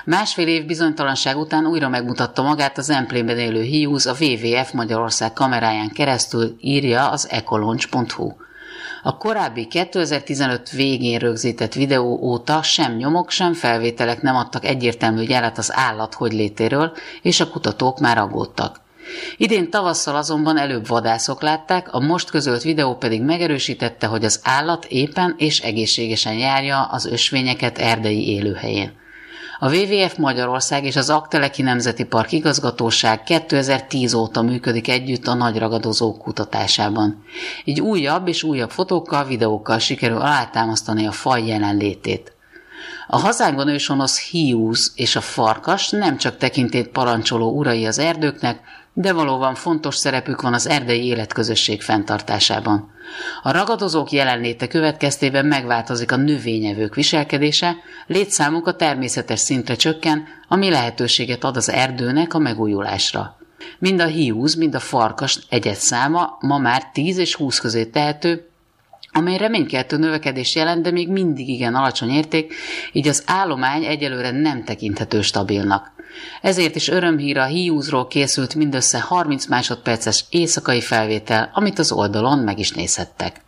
Másfél év bizonytalanság után újra megmutatta magát a Zemplényben élő hiúz a WWF Magyarország kameráján keresztül, írja az ecolaunch.hu. A korábbi 2015 végén rögzített videó óta sem nyomok, sem felvételek nem adtak egyértelmű jelet az állat hogylétéről, és a kutatók már aggódtak. Idén tavasszal azonban előbb vadászok látták, a most közölt videó pedig megerősítette, hogy az állat éppen és egészségesen járja az ösvényeket erdei élőhelyén. A WWF Magyarország és az Aggteleki Nemzeti Park Igazgatóság 2010 óta működik együtt a nagy ragadozók kutatásában. Így újabb és újabb fotókkal, videókkal sikerül alátámasztani a faj jelenlétét. A hazánkban őshonos hiúz és a farkas nem csak tekintélyt parancsoló urai az erdőknek, de valóban fontos szerepük van az erdei életközösség fenntartásában. A ragadozók jelenléte következtében megváltozik a növényevők viselkedése, létszámuk a természetes szintre csökken, ami lehetőséget ad az erdőnek a megújulásra. Mind a hiúz, mind a farkas egyedszáma ma már 10 és 20 közé tehető, amely reménykeltő növekedés jelent, de még mindig igen alacsony érték, így az állomány egyelőre nem tekinthető stabilnak. Ezért is örömhír a hiúzról készült mindössze 30 másodperces éjszakai felvétel, amit az oldalon meg is nézhettek.